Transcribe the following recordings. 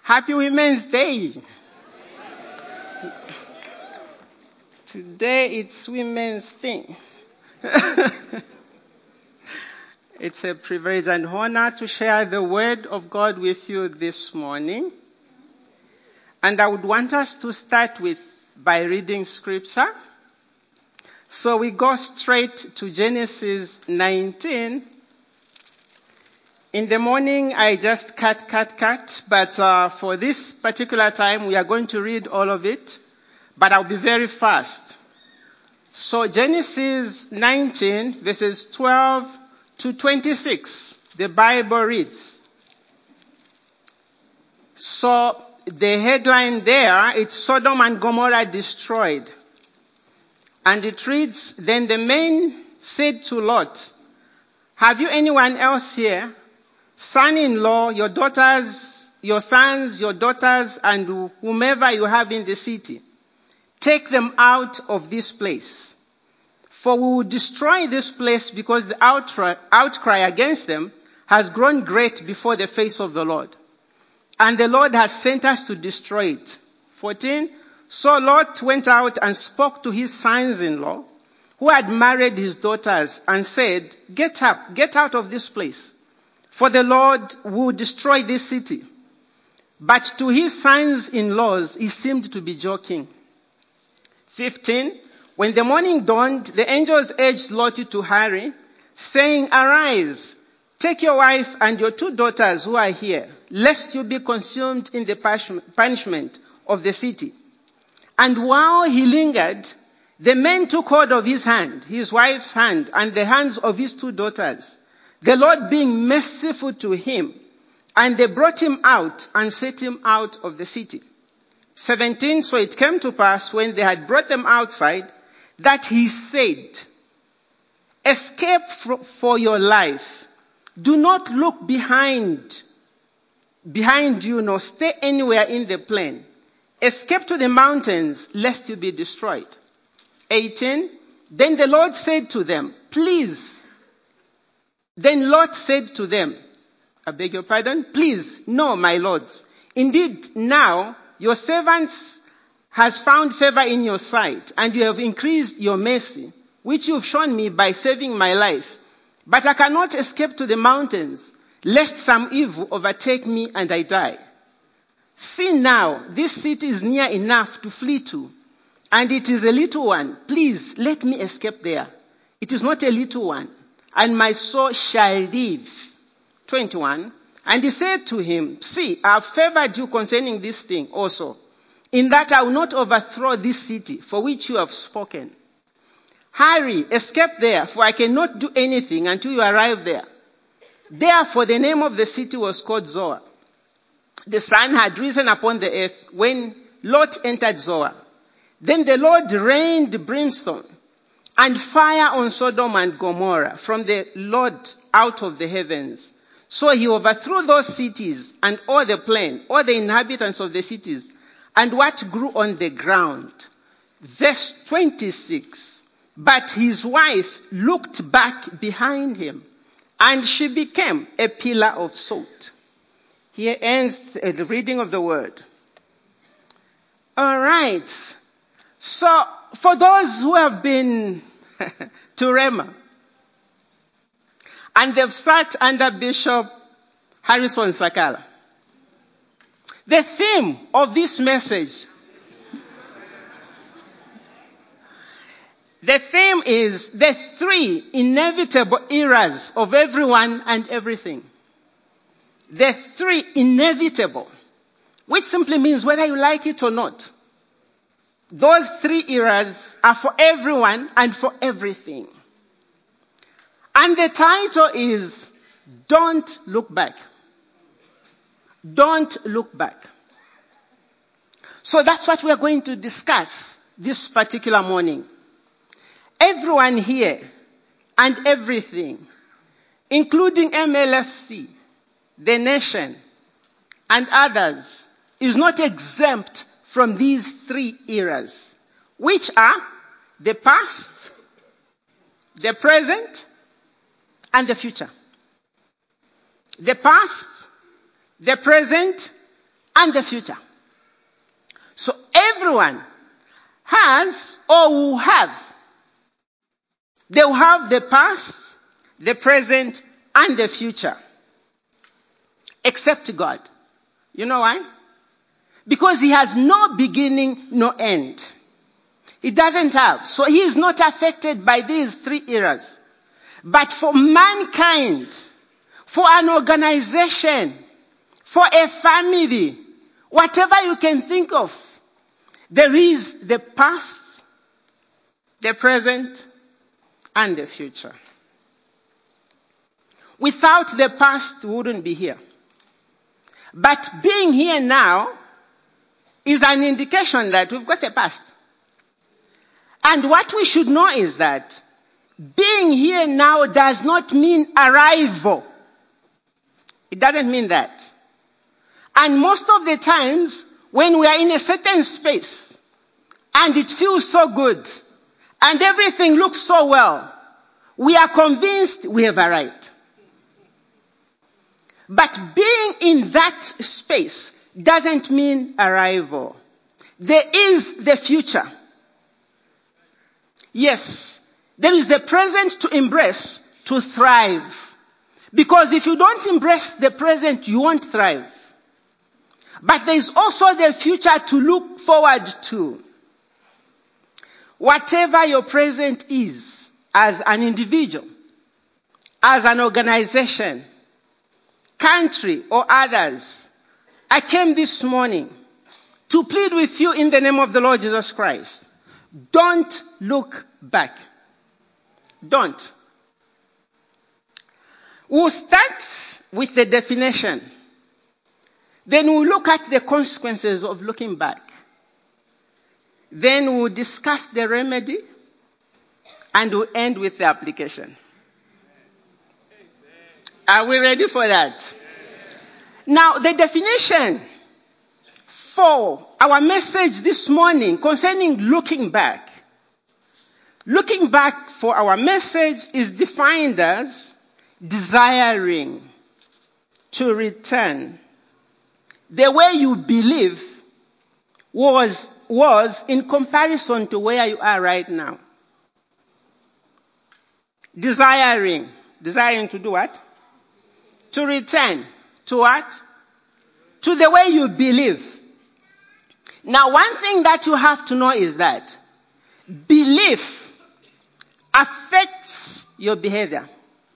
Happy Women's Day. Today it's Women's Day. It's a privilege and honor to share the word of God with you this morning. And I would want us to start by reading scripture. So we go straight to Genesis 19. In the morning, I just cut, but for this particular time, we are going to read all of it, but I'll be very fast. So Genesis 19, verses 12 to 26, the Bible reads. So the headline there, it's Sodom and Gomorrah destroyed. And it reads, Then the men said to Lot, Have you anyone else here? Son-in-law, your daughters, your sons, your daughters, and whomever you have in the city. Take them out of this place. For we will destroy this place because the outcry against them has grown great before the face of the Lord. And the Lord has sent us to destroy it. 14. So Lot went out and spoke to his sons-in-law, who had married his daughters, and said, Get up, get out of this place. For the Lord will destroy this city. But to his sons-in-laws, he seemed to be joking. 15. When the morning dawned, the angels urged Lot to hurry, saying, Arise, take your wife and your 2 daughters who are here, lest you be consumed in the punishment of the city. And while he lingered, the men took hold of his hand, his wife's hand, and the hands of his 2 daughters, the Lord being merciful to him, and they brought him out and set him out of the city. 17, so it came to pass when they had brought them outside, that he said, Escape for your life. Do not look behind you, nor stay anywhere in the plain. Escape to the mountains, lest you be destroyed. 18, then the Lord said to them, Then Lot said to them, I beg your pardon? Please, no, my lords. Indeed, now your servants has found favor in your sight, and you have increased your mercy, which you have shown me by saving my life. But I cannot escape to the mountains, lest some evil overtake me and I die. See now, this city is near enough to flee to, and it is a little one. Please, let me escape there. It is not a little one, and my soul shall live. 21. And he said to him, See, I have favored you concerning this thing also, in that I will not overthrow this city for which you have spoken. Hurry, escape there, for I cannot do anything until you arrive there. Therefore the name of the city was called Zoar. The sun had risen upon the earth when Lot entered Zoar. Then the Lord rained brimstone and fire on Sodom and Gomorrah from the Lord out of the heavens. So he overthrew those cities and all the plain, all the inhabitants of the cities, and what grew on the ground. Verse 26. But his wife looked back behind him, and she became a pillar of salt. Here ends the reading of the word. All right. So, for those who have been to Rema, and they've sat under Bishop Harrison Sakala, the theme of this message, the theme is the 3 inevitable eras of everyone and everything. The 3 inevitable, which simply means whether you like it or not. Those 3 eras are for everyone and for everything. And the title is, Don't Look Back. Don't look back. So that's what we are going to discuss this particular morning. Everyone here and everything, including MLFC, the nation, and others, is not exempt from these 3 eras, which are the past, the present, and the future. The past, the present, and the future. So everyone has or will have. They will have the past, the present, and the future. Except God. You know why? Because he has no beginning, no end. He doesn't have. So he is not affected by these three eras. But for mankind, for an organization, for a family, whatever you can think of, there is the past, the present, and the future. Without the past, we wouldn't be here. But being here now is an indication that we've got a past. And what we should know is that being here now does not mean arrival. It doesn't mean that. And most of the times, when we are in a certain space, and it feels so good, and everything looks so well, we are convinced we have arrived. But being in that space doesn't mean arrival. There is the future. Yes, there is the present to embrace, to thrive. Because if you don't embrace the present, you won't thrive. But there is also the future to look forward to. Whatever your present is, as an individual, as an organization, country, or others, I came this morning to plead with you in the name of the Lord Jesus Christ. Don't look back. Don't. We'll start with the definition. Then we'll look at the consequences of looking back. Then we'll discuss the remedy. And we'll end with the application. Are we ready for that? Now, the definition for our message this morning concerning looking back. Looking back for our message is defined as desiring to return. The way you believe was in comparison to where you are right now. Desiring to do what? To return. To what? To the way you believe. Now, one thing that you have to know is that belief affects your behavior.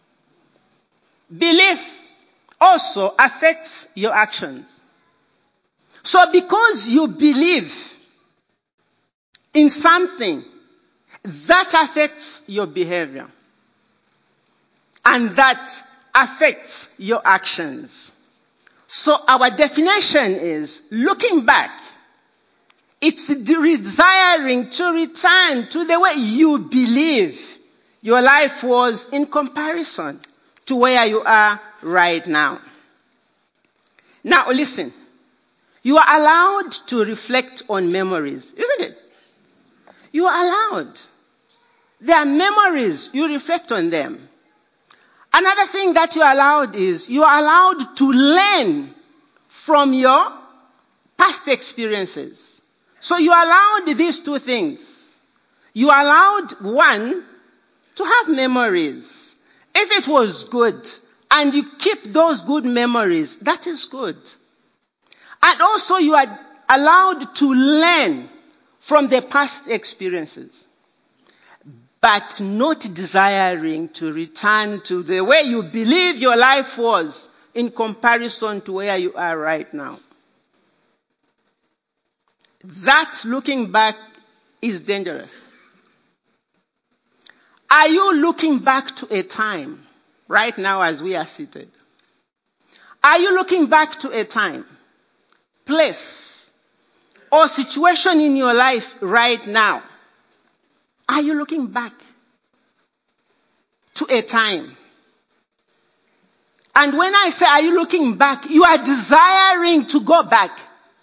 Belief also affects your actions. So because you believe in something, that affects your behavior. And that affects your actions. So our definition is looking back. It's desiring to return to the way you believe your life was in comparison to where you are right now. Now listen. You are allowed to reflect on memories, isn't it? You are allowed. There are memories, you reflect on them. Another thing that you are allowed is you are allowed to learn from your past experiences. So you are allowed these two things. You are allowed, one, to have memories. If it was good and you keep those good memories, that is good. And also you are allowed to learn from the past experiences, but not desiring to return to the way you believe your life was in comparison to where you are right now. That looking back is dangerous. Are you looking back to a time right now as we are seated? Are you looking back to a time, place, or situation in your life right now? Are you looking back to a time? And when I say are you looking back, you are desiring to go back.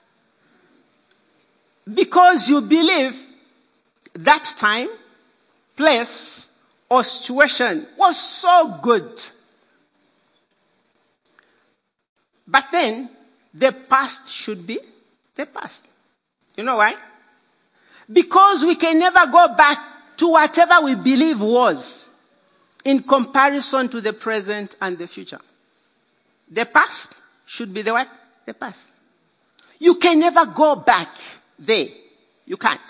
Because you believe that time, place, or situation was so good. But then, the past should be the past. You know why? Because we can never go back to whatever we believe was in comparison to the present and the future. The past should be the what? The past. You can never go back there. You can't.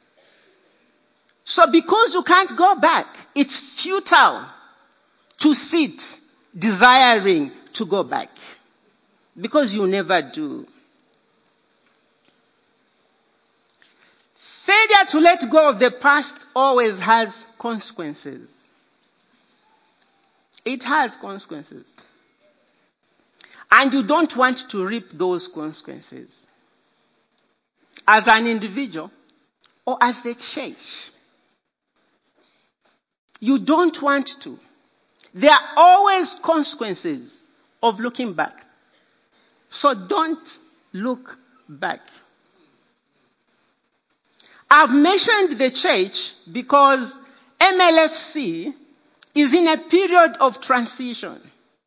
So because you can't go back, it's futile to sit desiring to go back. Because you never do. Failure to let go of the past always has consequences. It has consequences. And you don't want to reap those consequences. As an individual or as the church. You don't want to. There are always consequences of looking back. So don't look back. I've mentioned the church because MLFC is in a period of transition.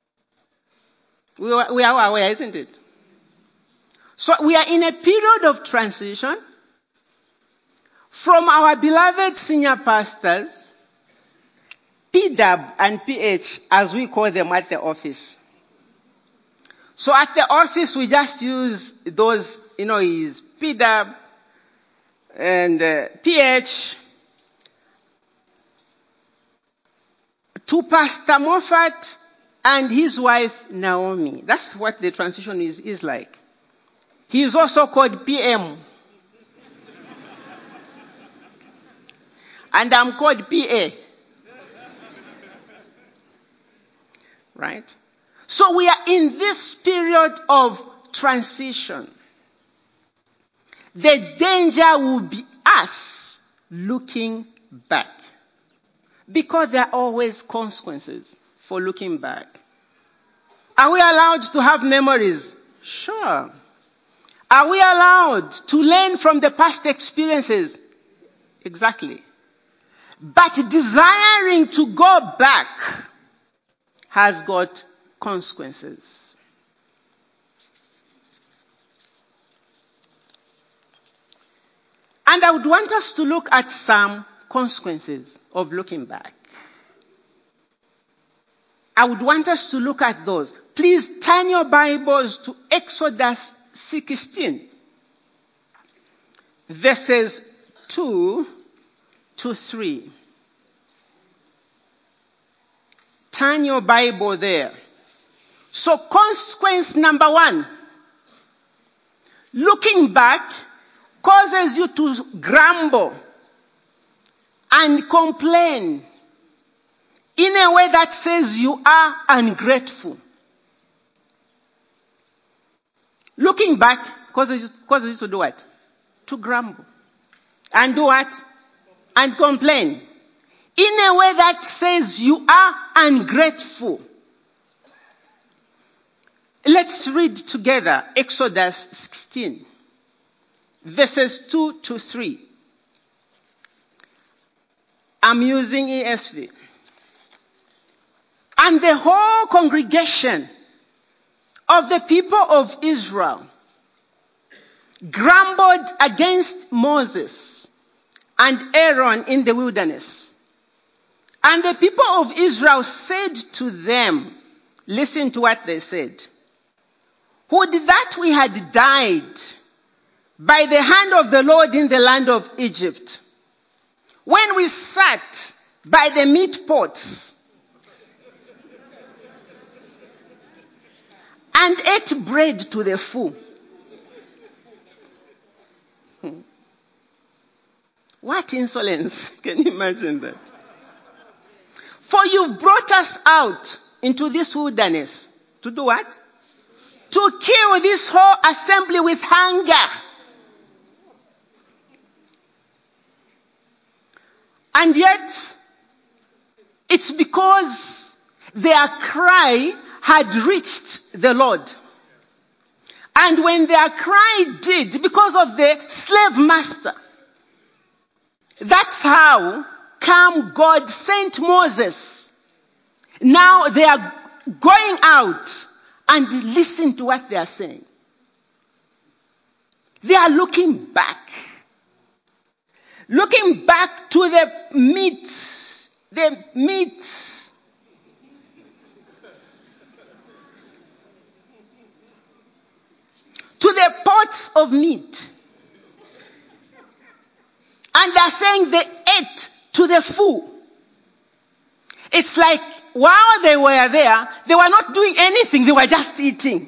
We are aware, isn't it? So we are in a period of transition from our beloved senior pastors, PW and PH, as we call them at the office. So at the office, we just use those, is PW and PH to Pastor Moffat and his wife, Naomi. That's what the transition is like. He is also called PM. And I'm called PA. Right? So we are in this period of transition. The danger will be us looking back. Because there are always consequences for looking back. Are we allowed to have memories? Sure. Are we allowed to learn from the past experiences? Exactly. But desiring to go back has got consequences. And I would want us to look at some consequences of looking back. I would want us to look at those. Please turn your Bibles to Exodus 16, verses 2 to 3. Turn your Bible there. So consequence number 1. Looking back causes you to grumble and complain in a way that says you are ungrateful. Looking back causes you to do what? To grumble. And do what? And complain. In a way that says you are ungrateful. Let's read together Exodus 16, verses 2 to 3. I'm using ESV. And the whole congregation of the people of Israel grumbled against Moses and Aaron in the wilderness. And the people of Israel said to them, listen to what they said. Would that we had died by the hand of the Lord in the land of Egypt, when we sat by the meat pots and ate bread to the full. What insolence. Can you imagine that? For you've brought us out into this wilderness. To do what? To kill this whole assembly with hunger. And yet, it's because their cry had reached the Lord. And when their cry did, because of the slave master, that's how come God sent Moses. Now they are going out and listen to what they are saying. They are looking back. Looking back to the meat. To the pots of meat. And they're saying they ate to the full. It's like while they were there, they were not doing anything, they were just eating.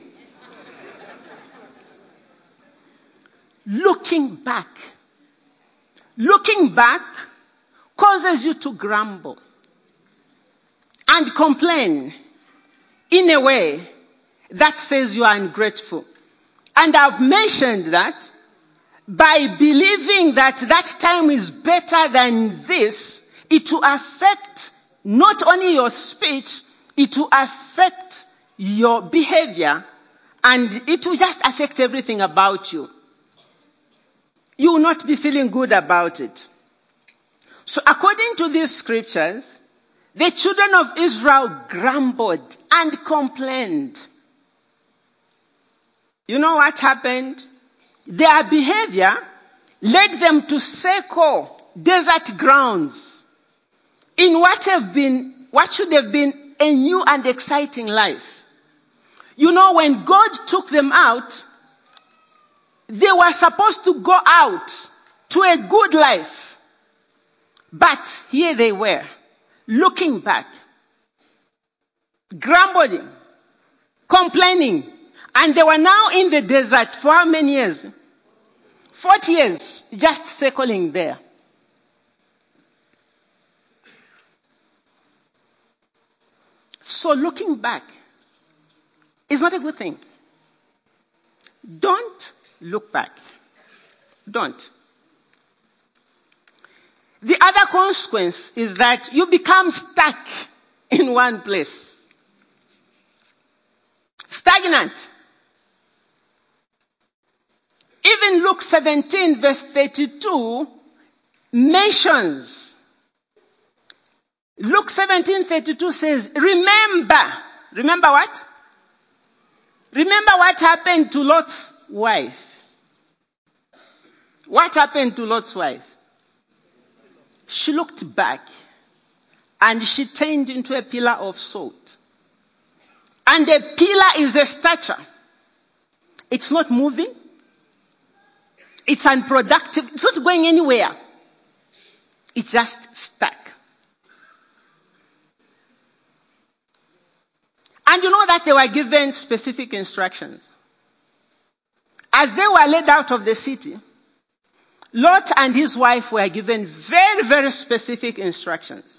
Looking back. Looking back causes you to grumble and complain in a way that says you are ungrateful. And I've mentioned that by believing that that time is better than this, it will affect not only your speech, it will affect your behavior, and it will just affect everything about you. You will not be feeling good about it. So according to these scriptures, the children of Israel grumbled and complained. You know what happened? Their behavior led them to circle desert grounds in what should have been a new and exciting life. You know, when God took them out, they were supposed to go out to a good life. But here they were, looking back, grumbling, complaining. And they were now in the desert for how many years? 40 years, just circling there. So looking back is not a good thing. Don't look back. Don't. The other consequence is that you become stuck in one place. Stagnant. Even Luke 17 verse 32 mentions. Luke 17:32 says, remember what? Remember what happened to Lot's wife. What happened to Lot's wife? She looked back and she turned into a pillar of salt. And a pillar is a stature. It's not moving. It's unproductive. It's not going anywhere. It's just stuck. And you know that they were given specific instructions. As they were led out of the city, Lot and his wife were given very, very specific instructions.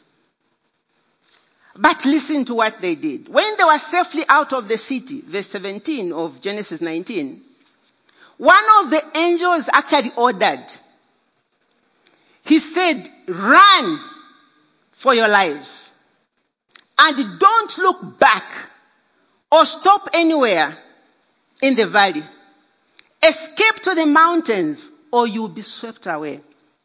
But listen to what they did. When they were safely out of the city, verse 17 of Genesis 19, one of the angels actually ordered. He said, run for your lives. And don't look back or stop anywhere in the valley. Escape to the mountains or you'll be swept away.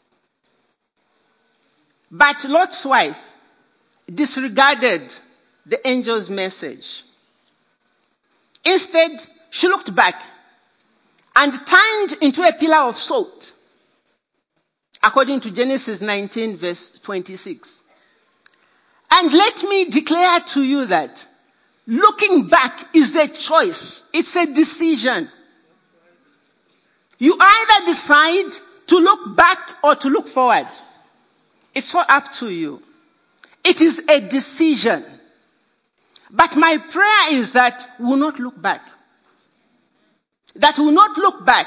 But Lot's wife disregarded the angel's message. Instead, she looked back and turned into a pillar of salt, according to Genesis 19 verse 26. And let me declare to you that looking back is a choice. It's a decision. You either decide to look back or to look forward. It's all up to you. It is a decision. But my prayer is that we will not look back. That we will not look back,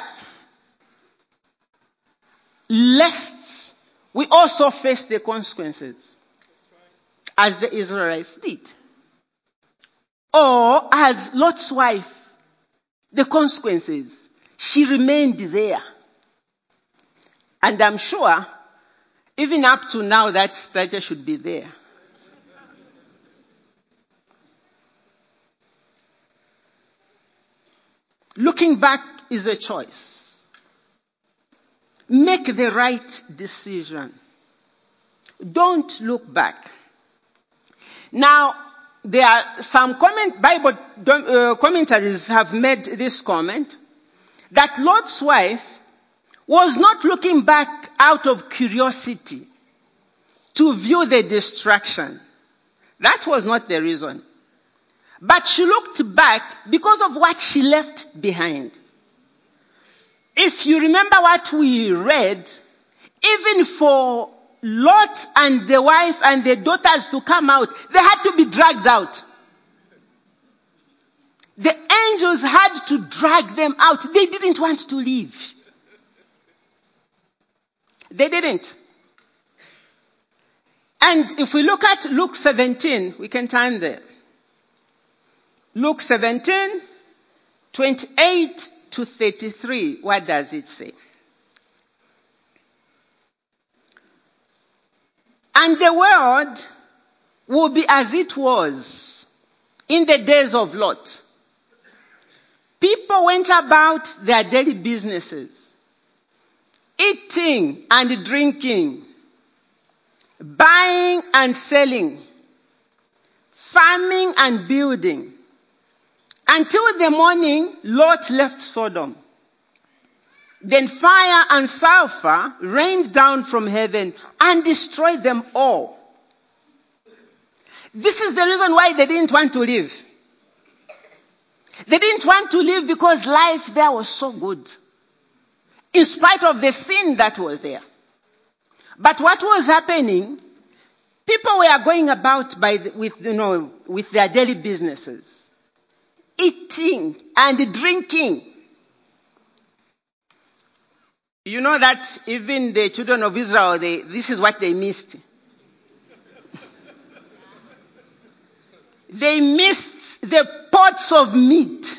lest we also face the consequences, as the Israelites did. Or as Lot's wife, the consequences, she remained there. And I'm sure, even up to now, that stature should be there. Looking back is a choice. Make the right decision. Don't look back. Now, there are some Bible commentaries have made this comment that Lot's wife was not looking back out of curiosity to view the destruction. That was not the reason. But she looked back because of what she left behind. If you remember what we read, even for Lot and the wife and the daughters to come out, they had to be dragged out. The angels had to drag them out. They didn't want to leave. They didn't. And if we look at Luke 17, we can turn there. Luke 17, 28 to 33. What does it say? And the world will be as it was in the days of Lot. People went about their daily businesses, eating and drinking, buying and selling, farming and building. Until the morning, Lot left Sodom. Then fire and sulfur rained down from heaven and destroyed them all. This is the reason why they didn't want to leave. They didn't want to leave because life there was so good, in spite of the sin that was there. But what was happening? People were going about with their daily businesses, eating and drinking. You know that even the children of Israel, this is what they missed. They missed the pots of meat.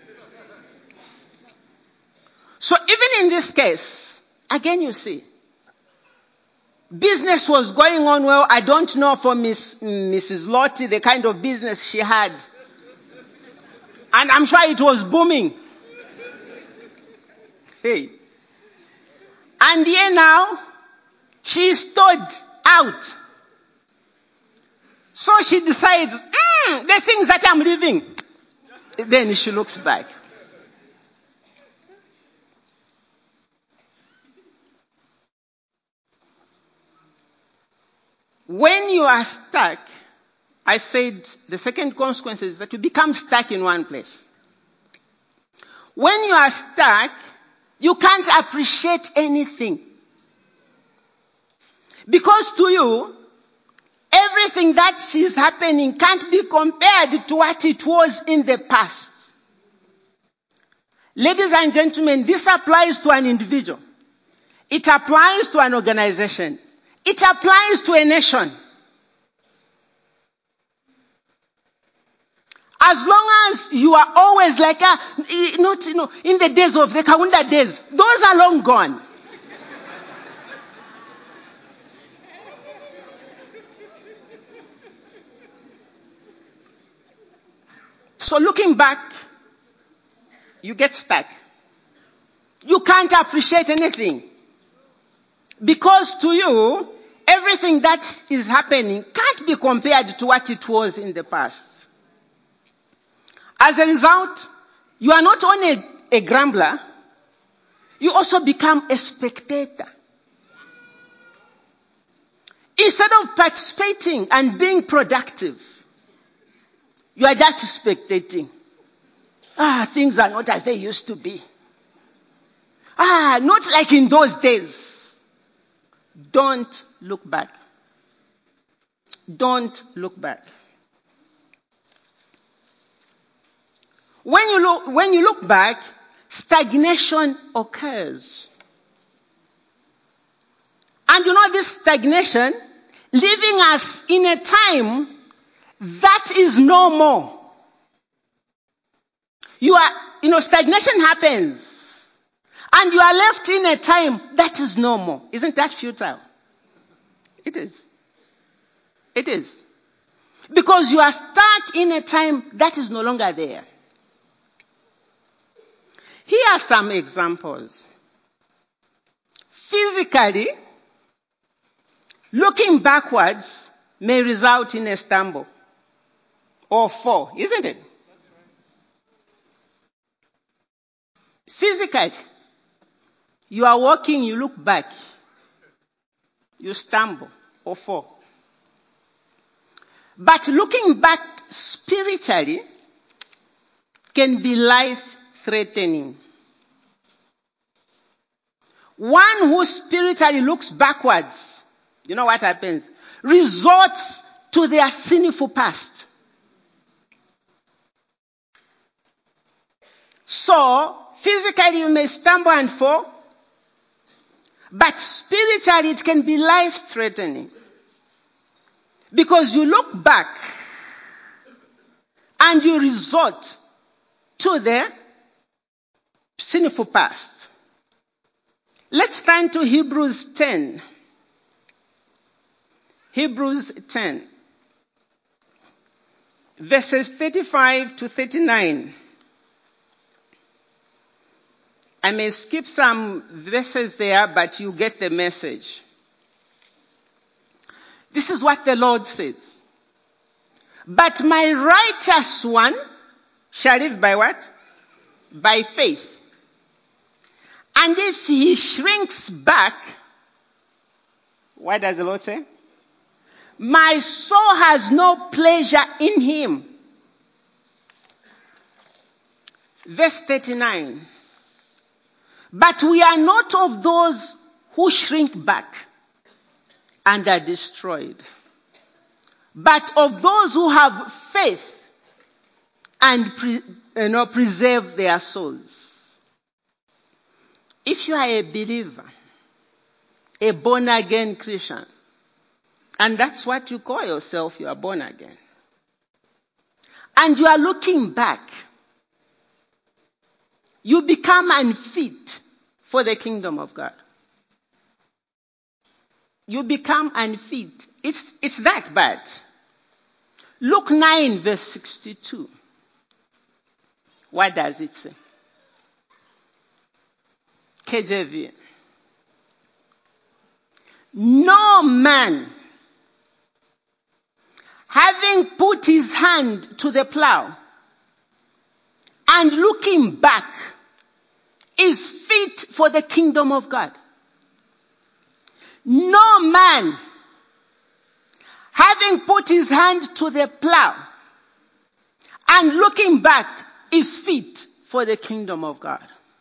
So even in this case, again you see, business was going on well. I don't know for Mrs. Lottie the kind of business she had. And I'm sure it was booming. Hey. And here now, she stood out. So she decides, the things that I'm leaving. Then she looks back. When you are stuck, I said the second consequence is that you become stuck in one place. When you are stuck, you can't appreciate anything. Because to you, everything that is happening can't be compared to what it was in the past. Ladies and gentlemen, this applies to an individual. It applies to an organization. It applies to a nation. As long as you are always like, in the days of the Kaunda days, those are long gone. So looking back, you get stuck. You can't appreciate anything. Because to you, everything that is happening can't be compared to what it was in the past. As a result, you are not only a grumbler, you also become a spectator. Instead of participating and being productive, you are just spectating. Things are not as they used to be. Not like in those days. Don't look back. Don't look back. When you look back, stagnation occurs. And this stagnation, leaving us in a time that is no more. Stagnation happens. And you are left in a time that is no more. Isn't that futile? It is. It is. Because you are stuck in a time that is no longer there. Here are some examples. Physically, looking backwards may result in a stumble or fall, isn't it? Physically, you are walking, you look back, you stumble or fall. But looking back spiritually can be life-threatening. One who spiritually looks backwards, you know what happens? Resorts to their sinful past. So, physically you may stumble and fall, but spiritually it can be life-threatening. Because you look back and you resort to the sinful past. Let's turn to Hebrews 10. Hebrews 10. Verses 35 to 39. I may skip some verses there, but you get the message. This is what the Lord says. But my righteous one shall live by what? By faith. And if he shrinks back, what does the Lord say? My soul has no pleasure in him. Verse 39. But we are not of those who shrink back and are destroyed, but of those who have faith and preserve their souls. If you are a believer, a born-again Christian, and that's what you call yourself, you are born again, and you are looking back, you become unfit for the kingdom of God. You become unfit. It's that bad. Luke 9 verse 62. What does it say? KJV. No man, having put his hand to the plow and looking back, is fit for the kingdom of God. No man, having put his hand to the plow and looking back, is fit for the kingdom of God.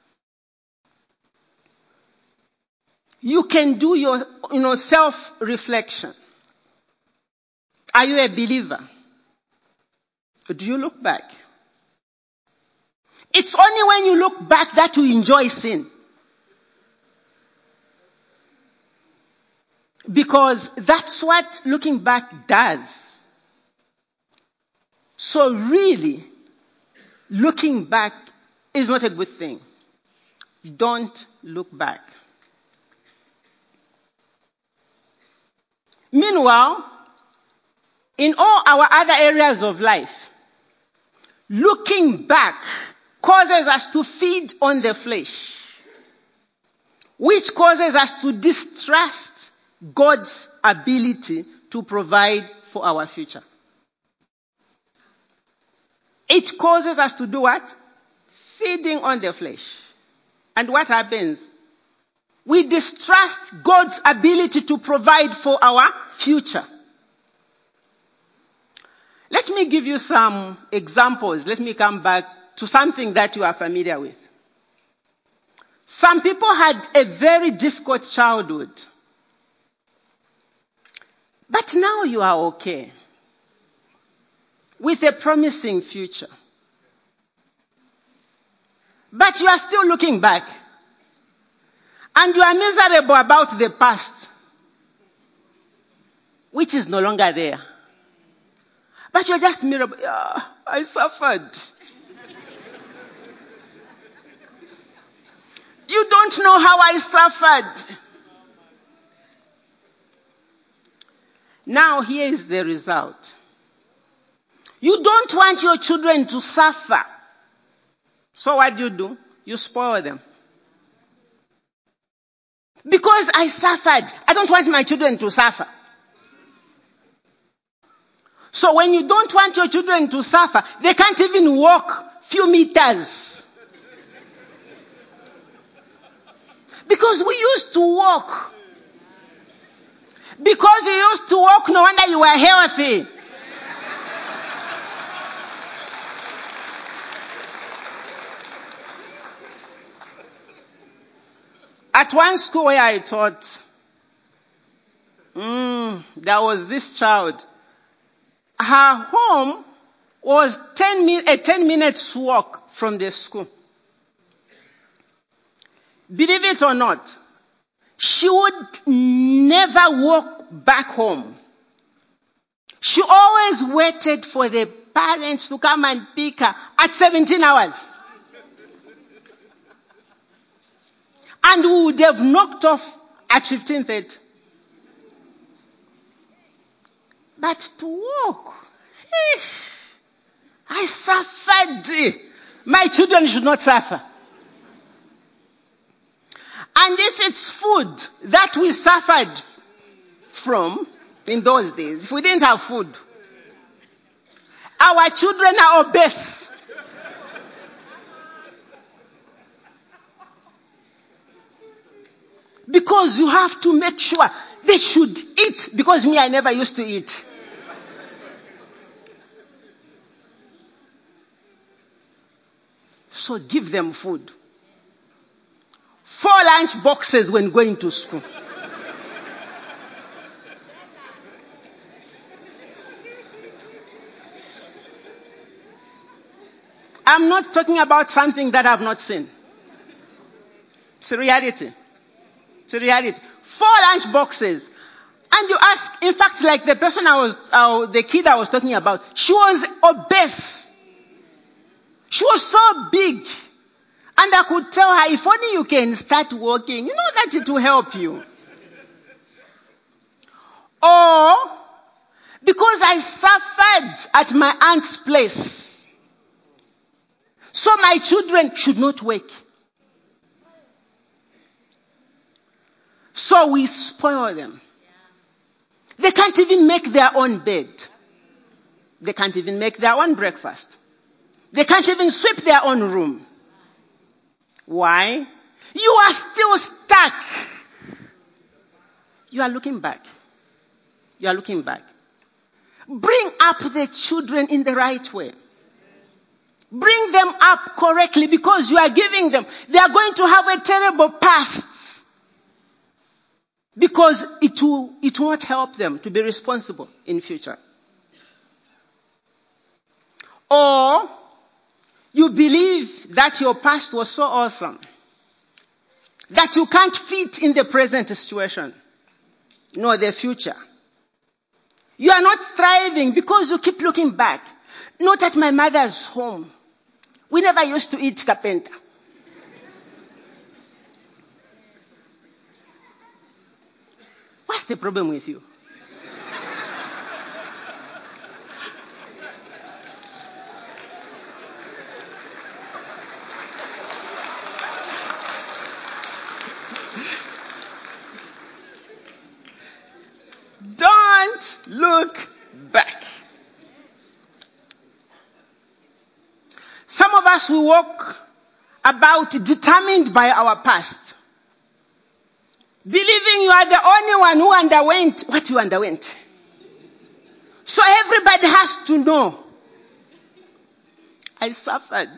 You can do your self-reflection. Are you a believer? Do you look back? It's only when you look back that you enjoy sin. Because that's what looking back does. So really, looking back is not a good thing. Don't look back. Meanwhile, in all our other areas of life, looking back causes us to feed on the flesh, which causes us to distrust God's ability to provide for our future. It causes us to do what? Feeding on the flesh. And what happens? We distrust God's ability to provide for our future. Let me give you some examples. Let me come back to something that you are familiar with. Some people had a very difficult childhood. But now you are okay, with a promising future. But you are still looking back. And you are miserable about the past, which is no longer there. But you are just miserable. I suffered. You don't know how I suffered. Now here is the result. You don't want your children to suffer. So what do? You spoil them. Because I suffered, I don't want my children to suffer. So when you don't want your children to suffer, they can't even walk few meters. Because we used to walk. Because you used to walk, no wonder you were healthy. At one school where I taught, there was this child. Her home was a 10 minutes walk from the school. Believe it or not, she would never walk back home. She always waited for the parents to come and pick her at 17 hours. And we would have knocked off at 15:30. But to walk, I suffered. My children should not suffer. And if it's food that we suffered from in those days, if we didn't have food, our children are obese. Because you have to make sure they should eat. Because me, I never used to eat. So give them food. 4 lunch boxes when going to school. I'm not talking about something that I've not seen. It's a reality. It's a reality. 4 lunch boxes. And you ask, in fact, like the person the kid I was talking about, she was obese. She was so big. And I could tell her, if only you can start walking, you know that it will help you. Or, because I suffered at my aunt's place, so my children should not wake. So we spoil them. They can't even make their own bed. They can't even make their own breakfast. They can't even sweep their own room. Why? You are still stuck. You are looking back. You are looking back. Bring up the children in the right way. Bring them up correctly, because you are giving them. They are going to have a terrible past. Because it will not help them to be responsible in future. Or you believe that your past was so awesome that you can't fit in the present situation, nor the future. You are not thriving because you keep looking back. Not at my mother's home. We never used to eat kapenta. What's the problem with you? Don't look back. Some of us will walk about determined by our past, believing you are the only one who underwent what you underwent. So everybody has to know. I suffered.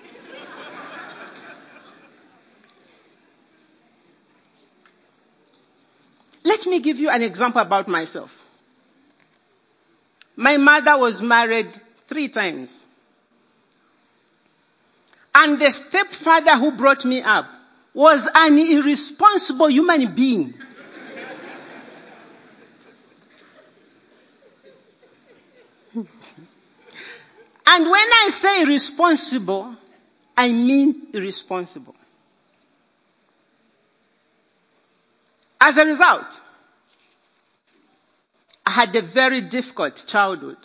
Let me give you an example about myself. My mother was married 3 times. And the stepfather who brought me up was an irresponsible human being. And when I say irresponsible, I mean irresponsible. As a result, I had a very difficult childhood.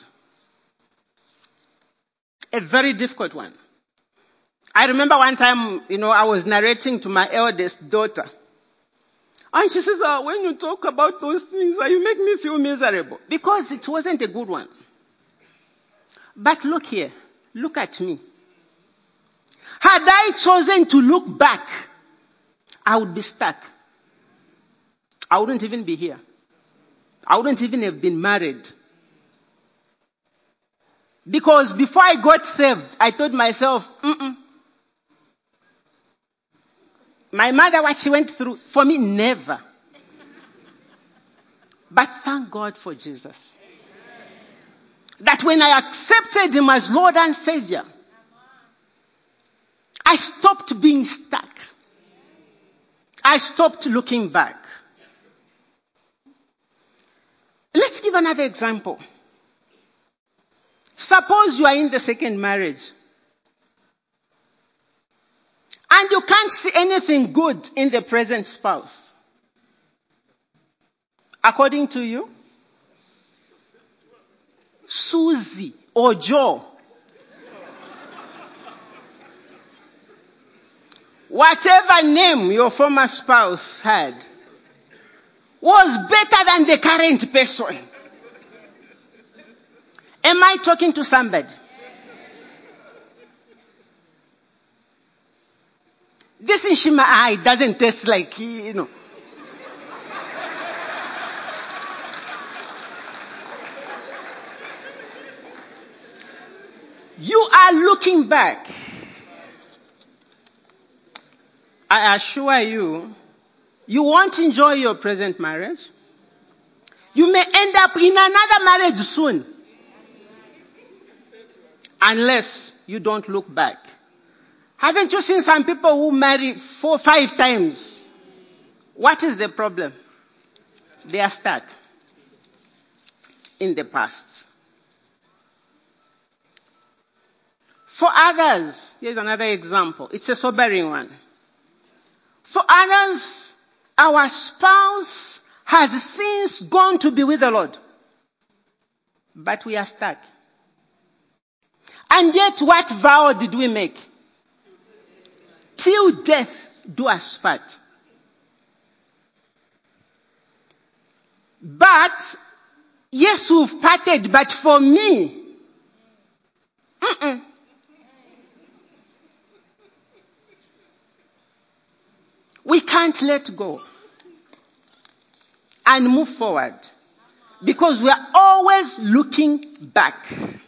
A very difficult one. I remember one time, I was narrating to my eldest daughter. And she says, when you talk about those things, you make me feel miserable. Because it wasn't a good one. But look here. Look at me. Had I chosen to look back, I would be stuck. I wouldn't even be here. I wouldn't even have been married. Because before I got saved, I told myself, my mother, what she went through, for me, never. But thank God for Jesus. That when I accepted him as Lord and Savior, I stopped being stuck. I stopped looking back. Let's give another example. Suppose you are in the second marriage and you can't see anything good in the present spouse. According to you, Susie or Joe, whatever name your former spouse had, was better than the current person. Am I talking to somebody? This in Shima eye doesn't taste like, You are looking back. I assure you, you won't enjoy your present marriage. You may end up in another marriage soon. Unless you don't look back. Haven't you seen some people who marry 4, 5 times? What is the problem? They are stuck in the past. For others, here's another example. It's a sobering one. For others, our spouse has since gone to be with the Lord. But we are stuck. And yet what vow did we make? Till death do us part. But, yes, we've parted, but for me, we can't let go and move forward because we are always looking back.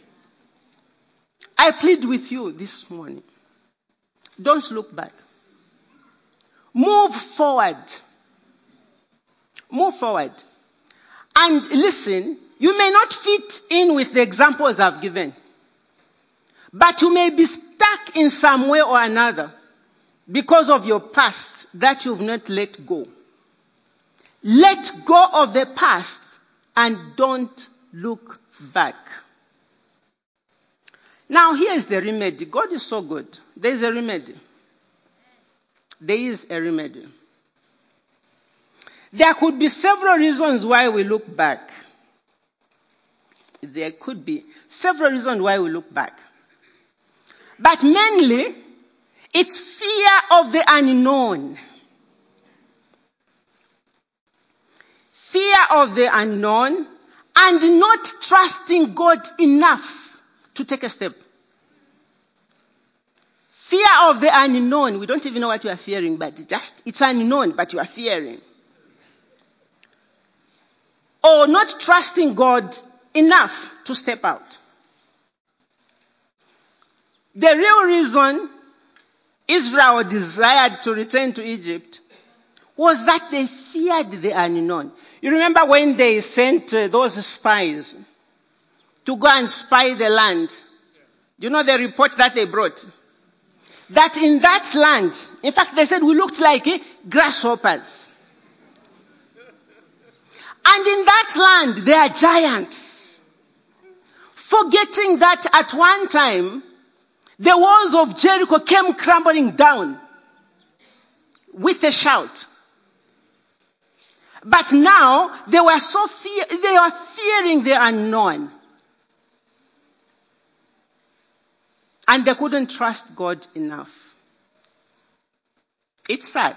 I plead with you this morning. Don't look back. Move forward. Move forward. And listen, you may not fit in with the examples I've given, but you may be stuck in some way or another because of your past that you've not let go. Let go of the past and don't look back. Now here's the remedy. God is so good. There's a remedy. There is a remedy. There could be several reasons why we look back. There could be several reasons why we look back. But mainly, it's fear of the unknown. Fear of the unknown and not trusting God enough to take a step. Fear of the unknown. We don't even know what you are fearing, but it's unknown, but you are fearing. Or not trusting God enough to step out. The real reason Israel desired to return to Egypt was that they feared the unknown. You remember when they sent those spies to go and spy the land? Do you know the report that they brought? That in that land, in fact they said we looked like grasshoppers. And in that land there are giants. Forgetting that at one time, the walls of Jericho came crumbling down with a shout. But now they were fearing the unknown. And they couldn't trust God enough. It's sad.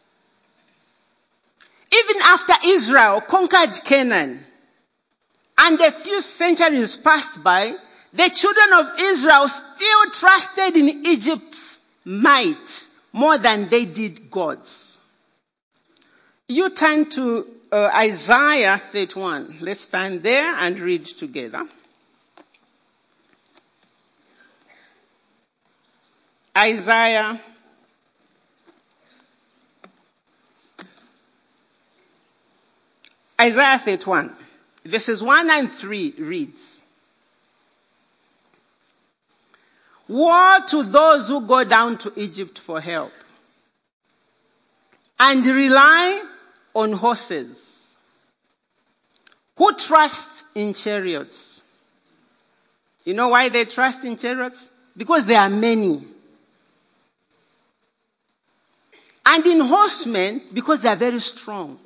Even after Israel conquered Canaan, and a few centuries passed by, the children of Israel still trusted in Egypt's might more than they did God's. You turn to Isaiah 31. Let's stand there and read together. Isaiah 31, verses 1 and 3 reads, "Woe to those who go down to Egypt for help and rely on horses, who trust in chariots." You know why they trust in chariots? Because there are many. And in horsemen, because they are very strong.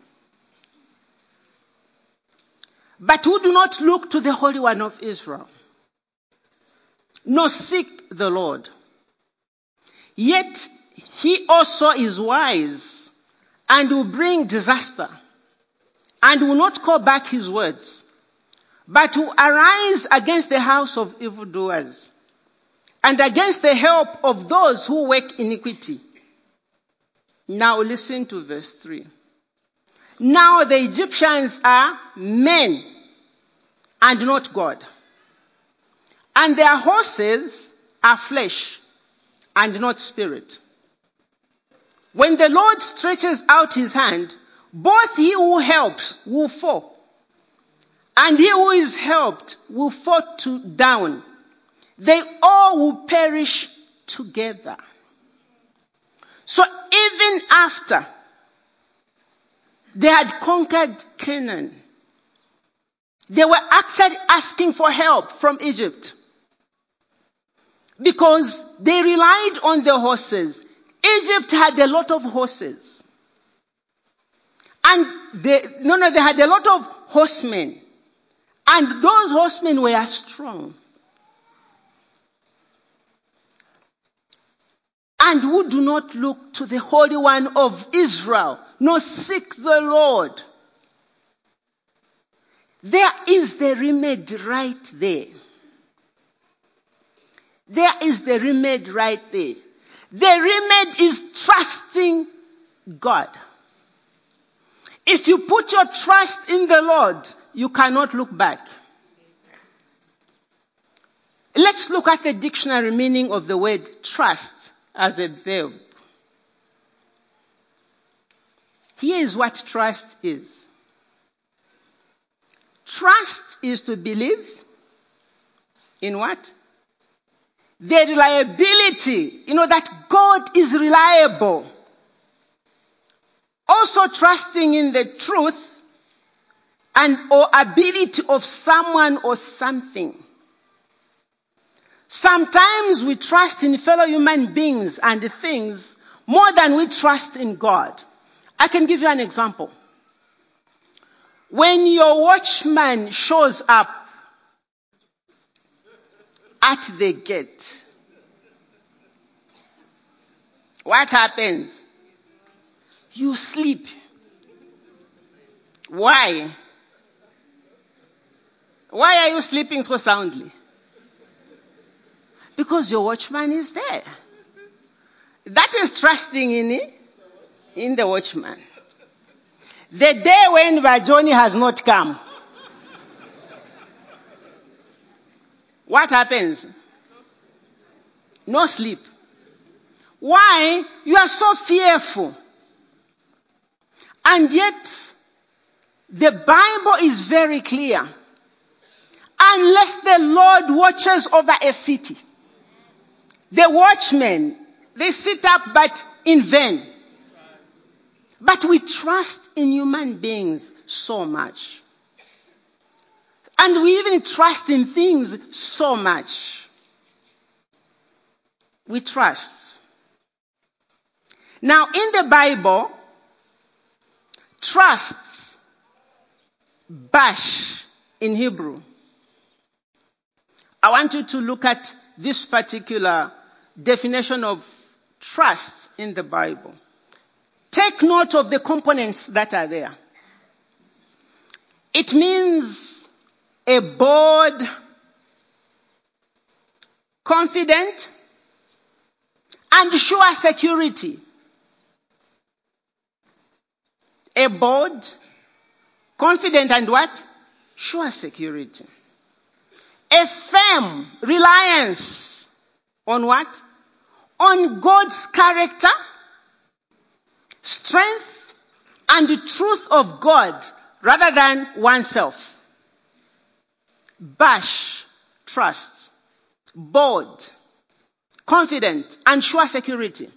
But who do not look to the Holy One of Israel, nor seek the Lord. Yet he also is wise and will bring disaster, and will not call back his words, but will arise against the house of evildoers and against the help of those who work iniquity. Now listen to verse 3. Now the Egyptians are men and not God, and their horses are flesh and not spirit. When the Lord stretches out his hand, both he who helps will fall, and he who is helped will fall down. They all will perish together. So even after they had conquered Canaan, they were actually asking for help from Egypt, because they relied on the horses. Egypt had a lot of horses. And they had a lot of horsemen. And those horsemen were strong. And who do not look to the Holy One of Israel, nor seek the Lord. There is the remedy right there. There is the remedy right there. The remedy is trusting God. If you put your trust in the Lord, you cannot look back. Let's look at the dictionary meaning of the word trust as a verb. Here is what trust is. Trust is to believe in what? The reliability, that God is reliable. Also trusting in the truth or ability of someone or something. Sometimes we trust in fellow human beings and things more than we trust in God. I can give you an example. When your watchman shows up at the gate, what happens? You sleep. Why? Why are you sleeping so soundly? Because your watchman is there. That is trusting in the watchman. The day when Bajoni has not come, what happens? No sleep. Why? You are so fearful. And yet, the Bible is very clear. Unless the Lord watches over a city, the watchmen, they sit up but in vain. But we trust in human beings so much. And we even trust in things so much. We trust. Now, in the Bible, trusts, bash in Hebrew. I want you to look at this particular definition of trust in the Bible. Take note of the components that are there. It means a bold, confident, and sure security. A a bold, confident and what? Sure security. A firm reliance on what? On God's character, strength, and the truth of God rather than oneself. Bash, trust, bold, confident, and sure security.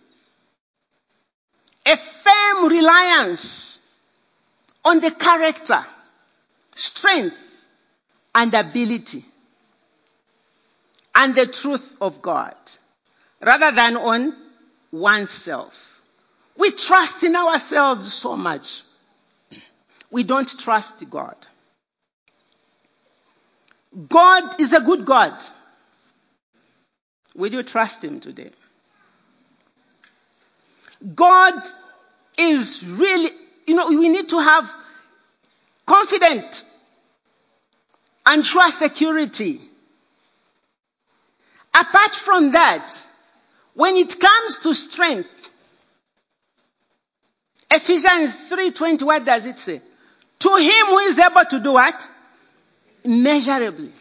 A firm reliance on the character, strength, and ability, and the truth of God, rather than on oneself. We trust in ourselves so much. We don't trust God. God is a good God. Will you trust Him today? God is really, we need to have confident and sure security. Apart from that, when it comes to strength, Ephesians 3:20, what does it say? To him who is able to do what? Immeasurably.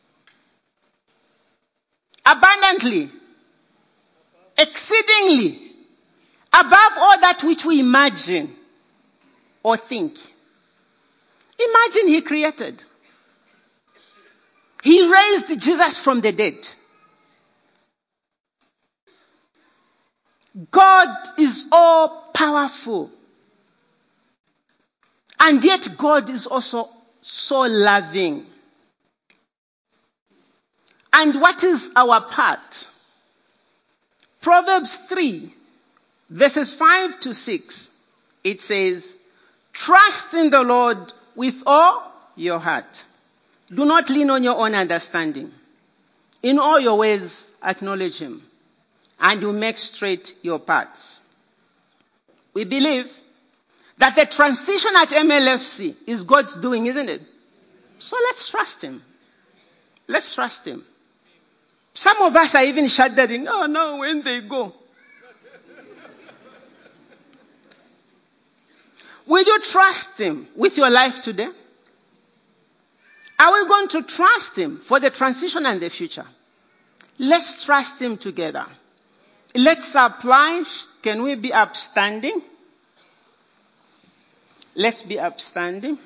Abundantly. Exceedingly. Above all that which we imagine or think. Imagine He created. He raised Jesus from the dead. God is all powerful. And yet God is also so loving. And what is our part? Proverbs 3, verses 5 to 6. It says, trust in the Lord with all your heart. Do not lean on your own understanding. In all your ways, acknowledge Him, and He'll make straight your paths. We believe that the transition at MLFC is God's doing, isn't it? So let's trust Him. Let's trust Him. Some of us are even shuddering, oh no, when they go. Will you trust Him with your life today? Are we going to trust Him for the transition and the future? Let's trust Him together. Let's apply. Can we be upstanding? Let's be upstanding.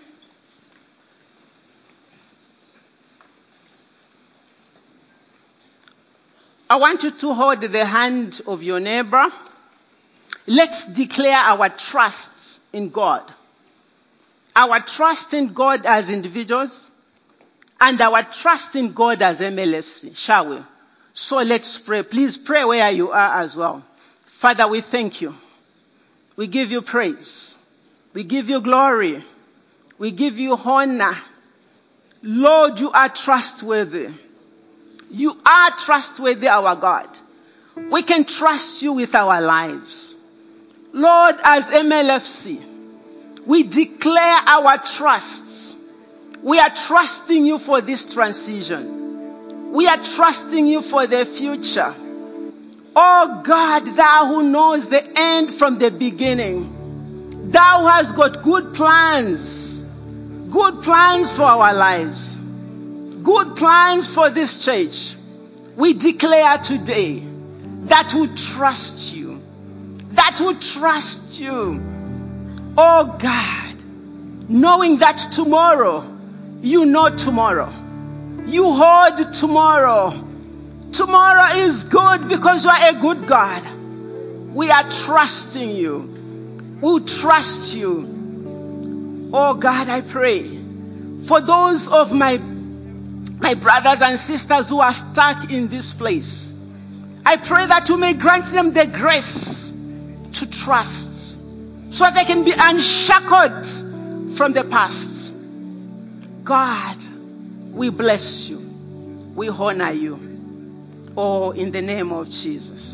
I want you to hold the hand of your neighbor. Let's declare our trust in God. Our trust in God as individuals and our trust in God as MLFC, shall we? So let's pray. Please pray where you are as well. Father, we thank you. We give you praise. We give you glory. We give you honor. Lord, you are trustworthy. You are trustworthy, our God. We can trust you with our lives. Lord, as MLFC, we declare our trusts. We are trusting you for this transition. We are trusting you for the future. Oh God, thou who knows the end from the beginning. Thou hast got good plans. Good plans for our lives. Good plans for this church. We declare today that we trust you. That we trust you. Oh God, knowing that tomorrow, you know tomorrow. You hold tomorrow. Tomorrow is good because you are a good God. We are trusting you. We trust you. Oh God, I pray for those of my brothers and sisters who are stuck in this place. I pray that you may grant them the grace to trust so they can be unshackled from the past. God, we bless you. We honor you. Oh, in the name of Jesus.